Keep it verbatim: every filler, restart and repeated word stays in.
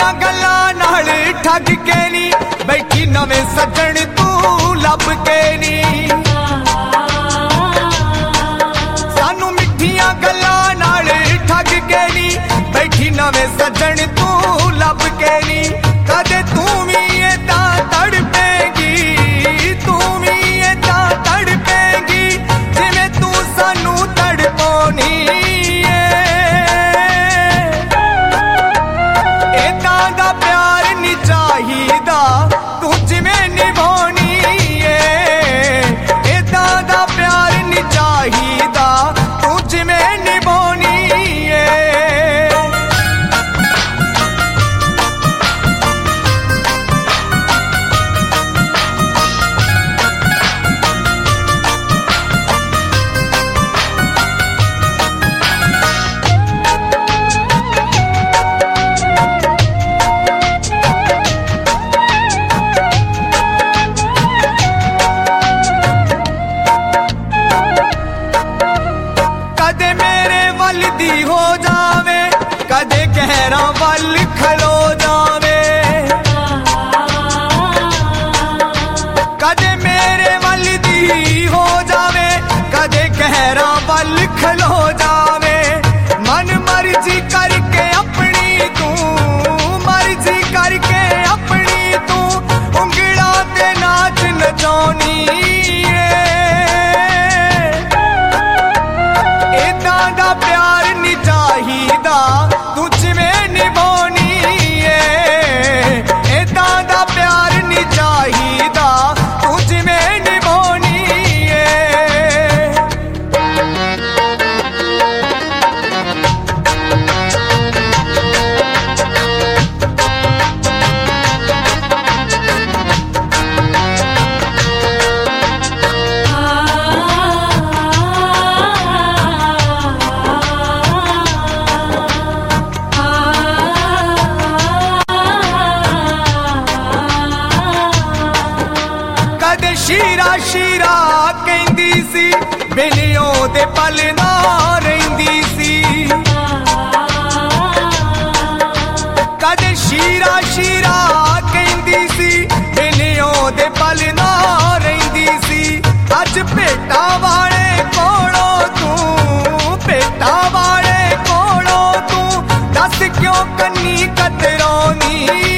मिठिया गल्लां नाल ठग के नी बैठी नवे सजन तू लब के नी सानू मिठिया गल्लां नाल ठग के नी बैठी नवे सजन तू लब के नी कदे तू भी एदा तड़पेगी तू भी एदा तड़पेगी जिवें तू सानू तड़पाउणी एदा दा प्यार नी चाहिदा तू जिवें निभाउणी एदा दा प्यार नी चाहिदा तू जिवें निभाउणी दी हो जावे कदे गहरा वल खलो जावे कदे मेरे वल दी हो जावे कदे गहरा वल खलो जावे मन मर्जी करके अपनी तू मर्जी करके अपनी तू उंगला ते नाच नचाउणी एदा दा प्यार चाहिदा तू जिवें निभाउणी एदा दा प्यार नी चाहिदा तू जिवें निभाउणी शीरा शीरा कहंदी सी बेलियों दे पल ना रहिंदी सी कदे शीरा शीरा कहंदी सी बेलियों दे पल ना रहिंदी सी अज भेटा वाले कोलों तू भेटा वाले कोलों तू दस क्यों कन्नी कतराउणी